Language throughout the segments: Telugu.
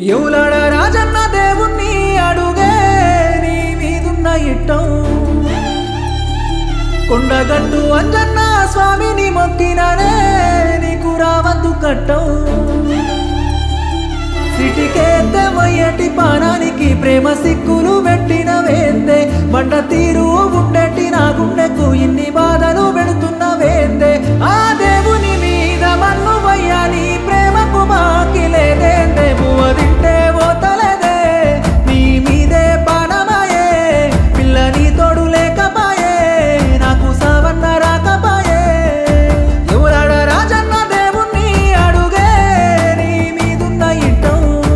ఎవలాడ రాజన్న దేవుణ్ణి అడుగే నీ మీదున్న ఇట్టం కొండగట్టు అంజన్న స్వామిని మొక్కిననే నీకు రావద్దు కట్టం సిటికేద్దే మొయ్యటి పానానికి ప్రేమ సిక్కులు పెట్టిన వేందే బండ తీరు ఉండేటి నా గుండెకు ఇన్ని బాధలు పెడుతున్న వేందే ఆ దేవుని మీద మన్ను వయ్యాలి ప్రేమకు మాకి లేదేందే పువ్వ తింటే పోతలేదే నీ మీదే పానమాయే పిల్ల నీ తోడు లేకపాయే నాకు సావన్న రాకపాయే ఎవరాడ రాజన్న దేవుణ్ణి అడుగే నీ మీదున్న ఇట్టం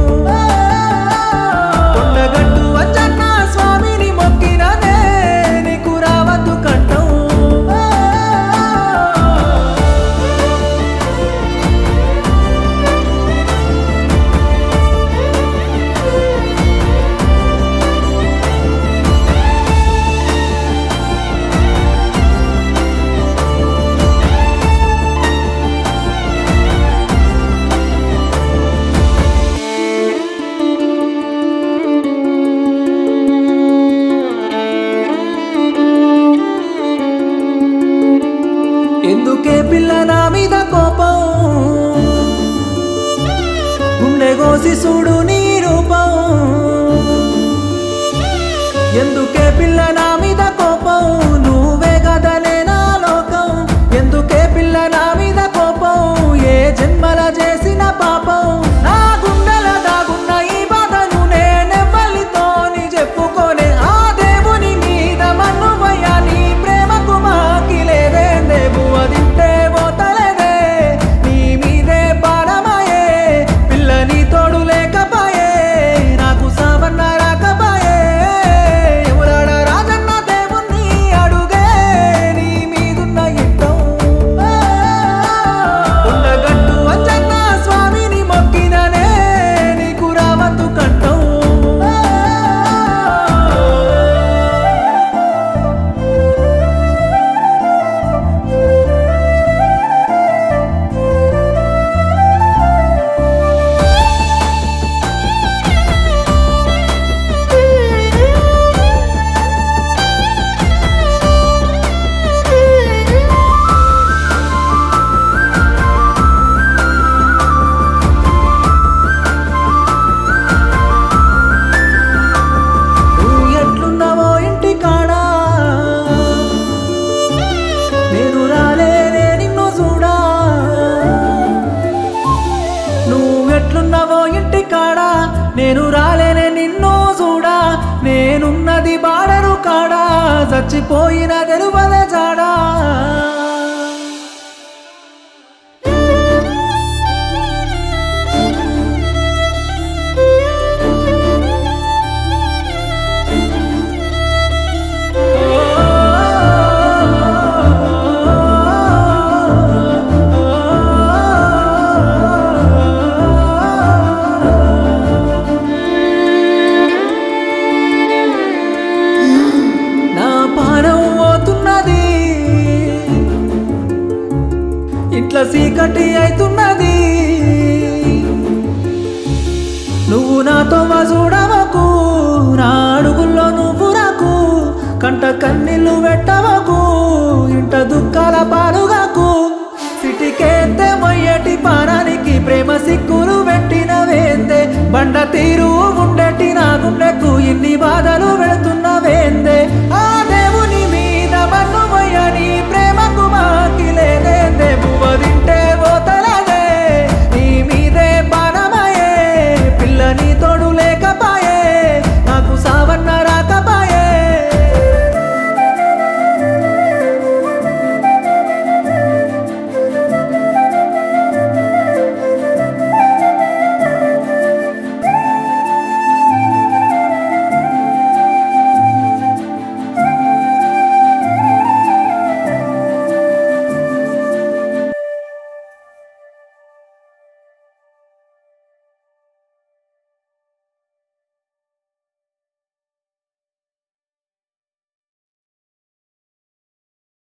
కొండగట్టు అంజన్న స్వామిని మొక్కినదే నీకు రావద్దు కట్టం ఎందుకే పిల్ల నా మీద కోపం గుండె కోసి చూడు నీ రూపం ఎందుకే పిల్ల నా మీద కోపం నువ్వే కదనే నా లోకం ఎందుకే పిల్ల నా మీద కోపం ఏ జన్మల చేసిన పాపం నా గుండెల దాగున్న ఈ బాధను నేనెవ్వలితోని చెప్పుకోనే ఆ దేవుని మీద మన్ను వయ్యాలి ప్రేమకు మాకి లేదేందే పువ్వ తింటే పోతలేదే నీ మీదే పాడమాయే పిల్ల నీ తోడు లేకపాయే నాకు సావన్న రాకపాయే ఎవరాడ రాజన్న దేవుణ్ణి అడుగే నీ మీదున్న ఇట్టం కొండగట్టు అంజన్న స్వామిని మొక్కిననే నీకు రావద్దు కట్టం నువ్వు ఎట్లున్నావో ఇంటి కాడా నేను రాలేనే నిన్ను చూడా నువ్వెట్లున్నావో ఇంటి కాడా నేను రాలేనే నిన్ను చూడా నేనున్నది బాడరు కాడా చచ్చిపోయిన తెలువదే జాడా నా పానం పోతున్నది ఇట్లా చీకటి అవుతున్నది నువ్వు నాతో చూడవకు నా అడుగుల్లో నువ్వు రాకు కంట కన్నీళ్ళు పెట్టవకు ఇంట దుఃఖాల పాలుగాకు సిటికేద్దే మొయ్యటి పానానికి ప్రేమ సిక్కులు పెట్టిన వేందే బండ తీరు ఉండేటి నా గుండెకు ఇన్ని బాధలు పెడుతు